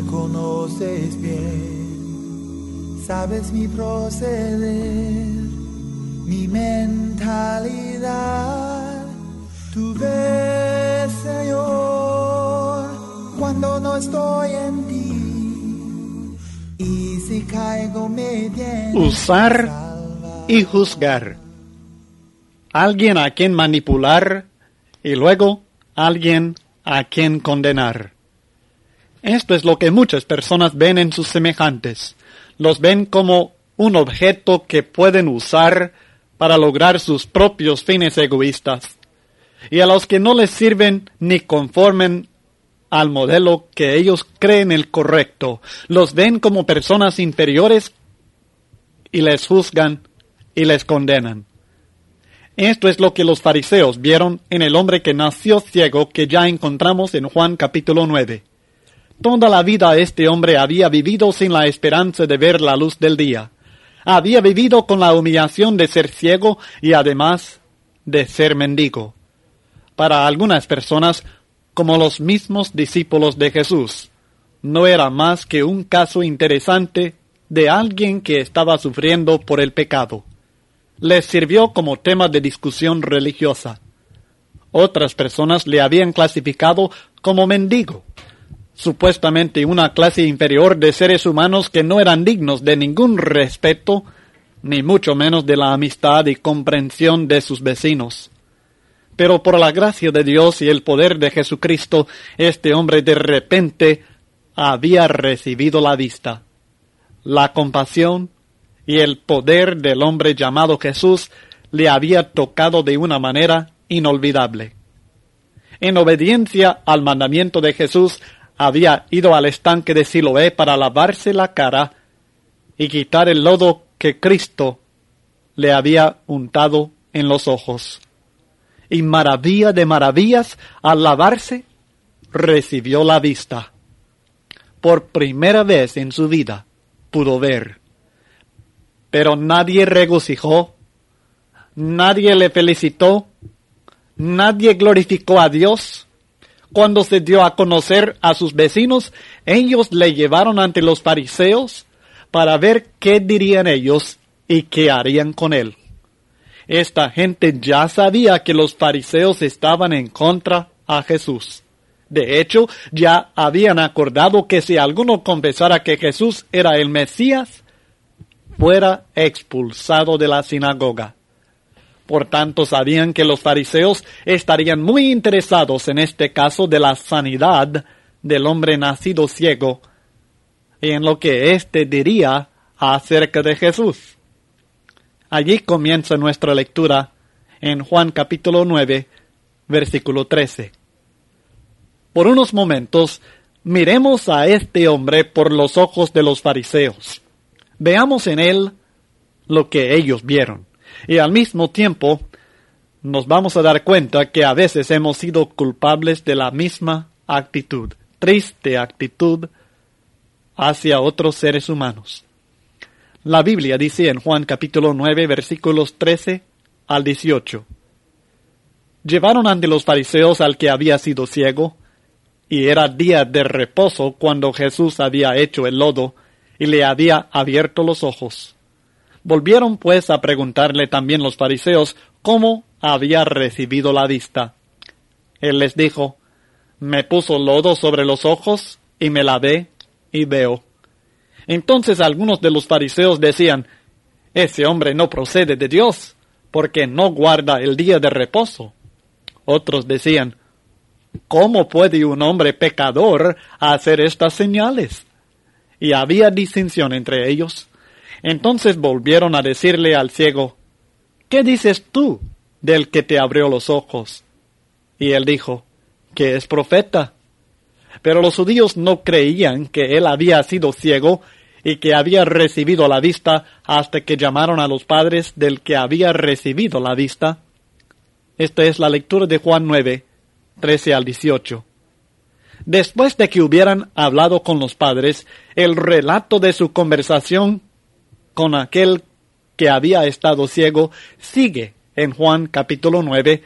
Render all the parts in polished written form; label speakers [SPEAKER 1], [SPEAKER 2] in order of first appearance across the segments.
[SPEAKER 1] conoces bien, sabes mi proceder, mi mentalidad. Tú ves, Señor, cuando no estoy en ti, y si caigo me vienes
[SPEAKER 2] usar y juzgar. Alguien a quien manipular y luego alguien a quien condenar. Esto es lo que muchas personas ven en sus semejantes. Los ven como un objeto que pueden usar para lograr sus propios fines egoístas. Y a los que no les sirven ni conformen al modelo que ellos creen el correcto, los ven como personas inferiores y les juzgan y les condenan. Esto es lo que los fariseos vieron en el hombre que nació ciego, que ya encontramos en Juan capítulo 9. Toda la vida este hombre había vivido sin la esperanza de ver la luz del día. Había vivido con la humillación de ser ciego y además de ser mendigo. Para algunas personas, como los mismos discípulos de Jesús, no era más que un caso interesante de alguien que estaba sufriendo por el pecado. Les sirvió como tema de discusión religiosa. Otras personas le habían clasificado como mendigo, supuestamente una clase inferior de seres humanos que no eran dignos de ningún respeto, ni mucho menos de la amistad y comprensión de sus vecinos. Pero por la gracia de Dios y el poder de Jesucristo, este hombre de repente había recibido la vista. La compasión y el poder del hombre llamado Jesús le había tocado de una manera inolvidable. En obediencia al mandamiento de Jesús, había ido al estanque de Siloé para lavarse la cara y quitar el lodo que Cristo le había untado en los ojos. Y maravilla de maravillas, al lavarse, recibió la vista. Por primera vez en su vida pudo ver. Pero nadie regocijó, nadie le felicitó, nadie glorificó a Dios. Cuando se dio a conocer a sus vecinos, ellos le llevaron ante los fariseos para ver qué dirían ellos y qué harían con él. Esta gente ya sabía que los fariseos estaban en contra a Jesús. De hecho, ya habían acordado que si alguno confesara que Jesús era el Mesías, fuera expulsado de la sinagoga. Por tanto, sabían que los fariseos estarían muy interesados en este caso de la sanidad del hombre nacido ciego y en lo que éste diría acerca de Jesús. Allí comienza nuestra lectura en Juan capítulo 9, versículo 13. Por unos momentos, miremos a este hombre por los ojos de los fariseos. Veamos en él lo que ellos vieron. Y al mismo tiempo, nos vamos a dar cuenta que a veces hemos sido culpables de la misma actitud, triste actitud hacia otros seres humanos. La Biblia dice en Juan capítulo 9, versículos 13 al 18. Llevaron ante los fariseos al que había sido ciego, y era día de reposo cuando Jesús había hecho el lodo y le había abierto los ojos. Volvieron pues a preguntarle también los fariseos cómo había recibido la vista. Él les dijo: me puso lodo sobre los ojos y me lavé y veo. Entonces algunos de los fariseos decían: ese hombre no procede de Dios, porque no guarda el día de reposo. Otros decían: ¿cómo puede un hombre pecador hacer estas señales? Y había distinción entre ellos. Entonces volvieron a decirle al ciego: ¿qué dices tú del que te abrió los ojos? Y él dijo: que es profeta. Pero los judíos no creían que él había sido ciego y que había recibido la vista hasta que llamaron a los padres del que había recibido la vista. Esta es la lectura de Juan 9, 13 al 18. Después de que hubieran hablado con los padres, el relato de su conversación con aquel que había estado ciego sigue en Juan capítulo 9,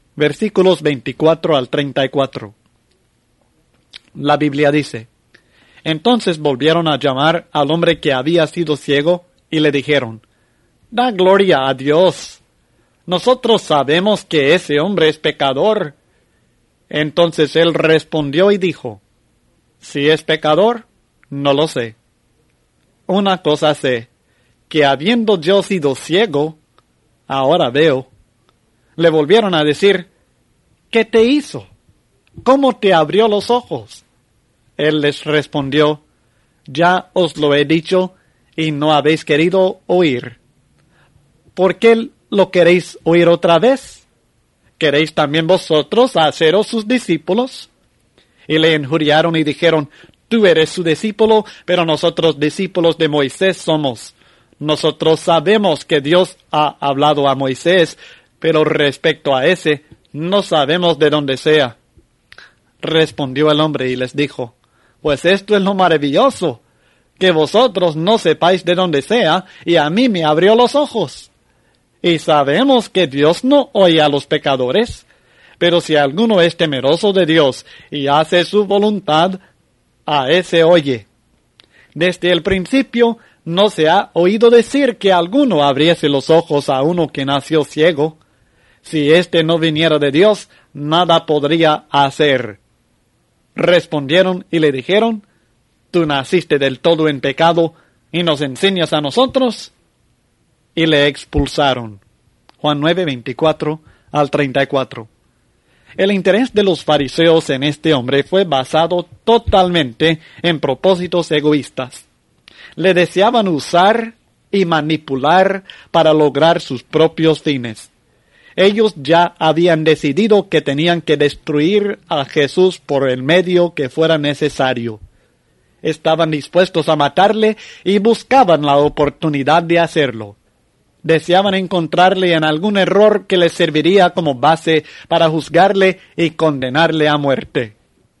[SPEAKER 2] versículos 24 al 34. La Biblia dice: Entonces volvieron a llamar al hombre que había sido ciego y le dijeron, «Da gloria a Dios. Nosotros sabemos que ese hombre es pecador». Entonces él respondió y dijo, «Si es pecador, no lo sé. Una cosa sé, que habiendo yo sido ciego, ahora veo». Le volvieron a decir, «¿Qué te hizo? ¿Cómo te abrió los ojos?» Él les respondió, «Ya os lo he dicho y no habéis querido oír. ¿Por qué lo queréis oír otra vez? ¿Queréis también vosotros haceros sus discípulos?» Y le injuriaron y dijeron, «Tú eres su discípulo, pero nosotros discípulos de Moisés somos. Nosotros sabemos que Dios ha hablado a Moisés, pero respecto a ese, no sabemos de dónde sea». Respondió el hombre y les dijo, «Pues esto es lo maravilloso, que vosotros no sepáis de dónde sea, y a mí me abrió los ojos. Y sabemos que Dios no oye a los pecadores, pero si alguno es temeroso de Dios y hace su voluntad, a ese oye. Desde el principio no se ha oído decir que alguno abriese los ojos a uno que nació ciego. Si éste no viniera de Dios, nada podría hacer». Respondieron y le dijeron, «¿Tú naciste del todo en pecado y nos enseñas a nosotros?» Y le expulsaron. Juan 9, 24 al 34. El interés de los fariseos en este hombre fue basado totalmente en propósitos egoístas. Le deseaban usar y manipular para lograr sus propios fines. Ellos ya habían decidido que tenían que destruir a Jesús por el medio que fuera necesario. Estaban dispuestos a matarle y buscaban la oportunidad de hacerlo. Deseaban encontrarle en algún error que les serviría como base para juzgarle y condenarle a muerte.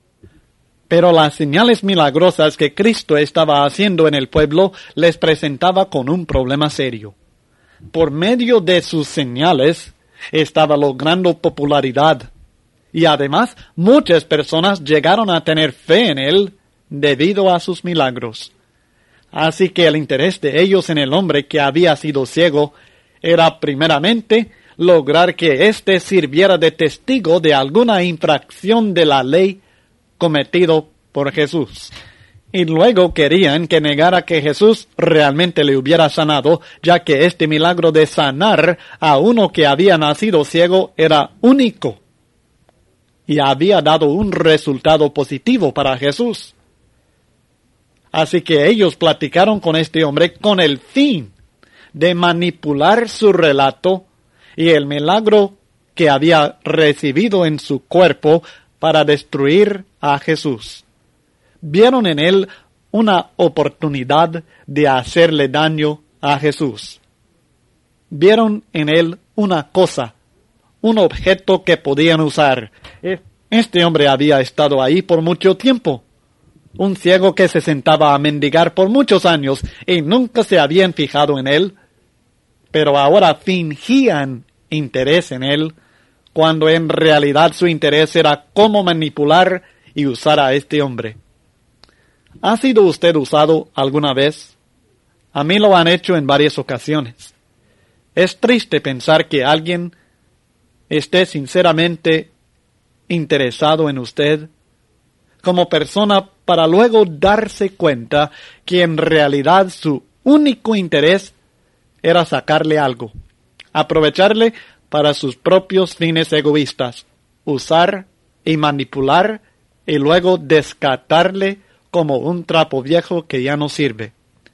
[SPEAKER 2] Pero las señales milagrosas que Cristo estaba haciendo en el pueblo les presentaba con un problema serio. Por medio de sus señales, estaba logrando popularidad, y además muchas personas llegaron a tener fe en él debido a sus milagros. Así que el interés de ellos en el hombre que había sido ciego era primeramente lograr que éste sirviera de testigo de alguna infracción de la ley cometido por Jesús. Y luego querían que negara que Jesús realmente le hubiera sanado, ya que este milagro de sanar a uno que había nacido ciego era único y había dado un resultado positivo para Jesús. Así que ellos platicaron con este hombre con el fin de manipular su relato y el milagro que había recibido en su cuerpo para destruir a Jesús. Vieron en él una oportunidad de hacerle daño a Jesús. Vieron en él una cosa, un objeto que podían usar. Este hombre había estado ahí por mucho tiempo. Un ciego que se sentaba a mendigar por muchos años y nunca se habían fijado en él, pero ahora fingían interés en él, cuando en realidad su interés era cómo manipular y usar a este hombre. ¿Ha sido usted usado alguna vez? A mí lo han hecho en varias ocasiones. Es triste pensar que alguien esté sinceramente interesado en usted como persona para luego darse cuenta que en realidad su único interés era sacarle algo, aprovecharle para sus propios fines egoístas, usar y manipular y luego descartarle como un trapo viejo que ya no sirve.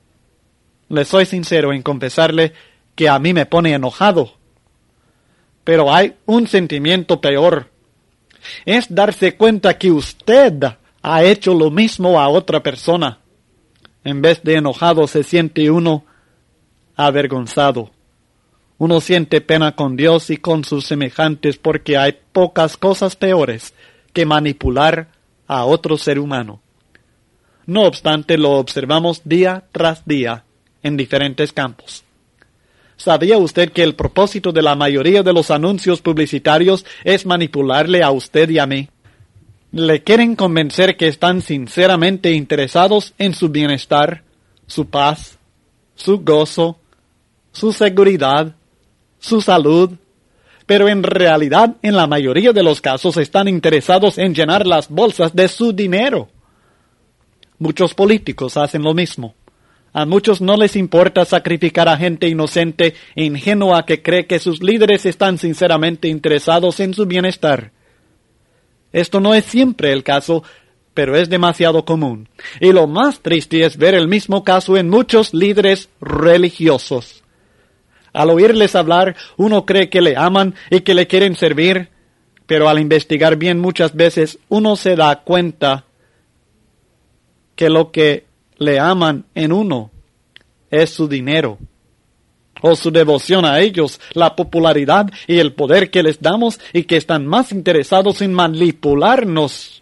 [SPEAKER 2] Le soy sincero en confesarle que a mí me pone enojado. Pero hay un sentimiento peor. Es darse cuenta que usted ha hecho lo mismo a otra persona. En vez de enojado se siente uno avergonzado. Uno siente pena con Dios y con sus semejantes porque hay pocas cosas peores que manipular a otro ser humano. No obstante, lo observamos día tras día en diferentes campos. ¿Sabía usted que el propósito de la mayoría de los anuncios publicitarios es manipularle a usted y a mí? Le quieren convencer que están sinceramente interesados en su bienestar, su paz, su gozo, su seguridad, su salud, pero en realidad, en la mayoría de los casos, están interesados en llenar las bolsas de su dinero. Muchos políticos hacen lo mismo. A muchos no les importa sacrificar a gente inocente e ingenua que cree que sus líderes están sinceramente interesados en su bienestar. Esto no es siempre el caso, pero es demasiado común. Y lo más triste es ver el mismo caso en muchos líderes religiosos. Al oírles hablar, uno cree que le aman y que le quieren servir, pero al investigar bien muchas veces uno se da cuenta que lo que le aman en uno es su dinero, o su devoción a ellos, la popularidad y el poder que les damos, y que están más interesados en manipularnos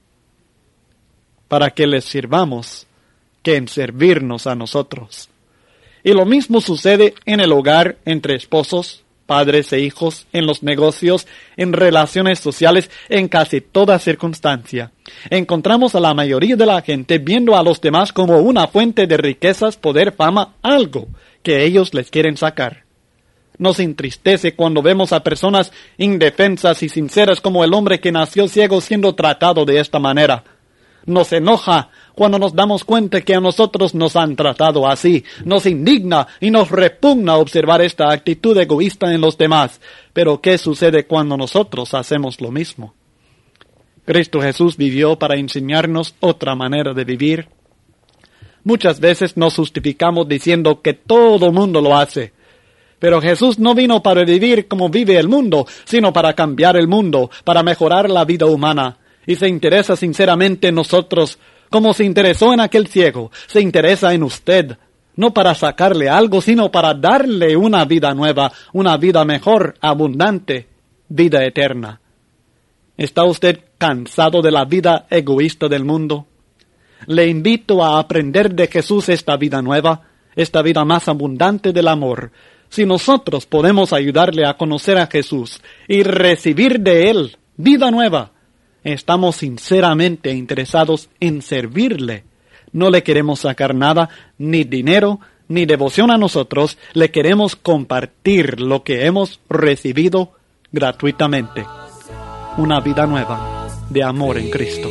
[SPEAKER 2] para que les sirvamos que en servirnos a nosotros. Y lo mismo sucede en el hogar, entre esposos, padres e hijos, en los negocios, en relaciones sociales, en casi toda circunstancia. Encontramos a la mayoría de la gente viendo a los demás como una fuente de riquezas, poder, fama, algo que ellos les quieren sacar. Nos entristece cuando vemos a personas indefensas y sinceras como el hombre que nació ciego siendo tratado de esta manera. Nos enoja cuando nos damos cuenta que a nosotros nos han tratado así. Nos indigna y nos repugna observar esta actitud egoísta en los demás. Pero ¿qué sucede cuando nosotros hacemos lo mismo? Cristo Jesús vivió para enseñarnos otra manera de vivir. Muchas veces nos justificamos diciendo que todo mundo lo hace. Pero Jesús no vino para vivir como vive el mundo, sino para cambiar el mundo, para mejorar la vida humana. Y se interesa sinceramente en nosotros, como se interesó en aquel ciego. Se interesa en usted, no para sacarle algo, sino para darle una vida nueva, una vida mejor, abundante, vida eterna. ¿Está usted cansado de la vida egoísta del mundo? Le invito a aprender de Jesús esta vida nueva, esta vida más abundante del amor. Si nosotros podemos ayudarle a conocer a Jesús y recibir de Él vida nueva, estamos sinceramente interesados en servirle. No le queremos sacar nada, ni dinero, ni devoción a nosotros. Le queremos compartir lo que hemos recibido gratuitamente. Una vida nueva de amor en Cristo.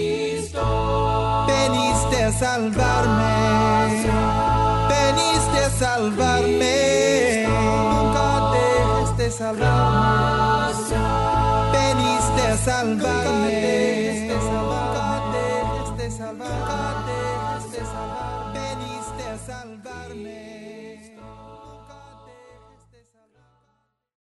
[SPEAKER 1] Veniste a salvarme, veniste a salvarme, nunca dejes de salvarme, veniste a salvarme, nunca dejes de salvarme, veniste a salvarme.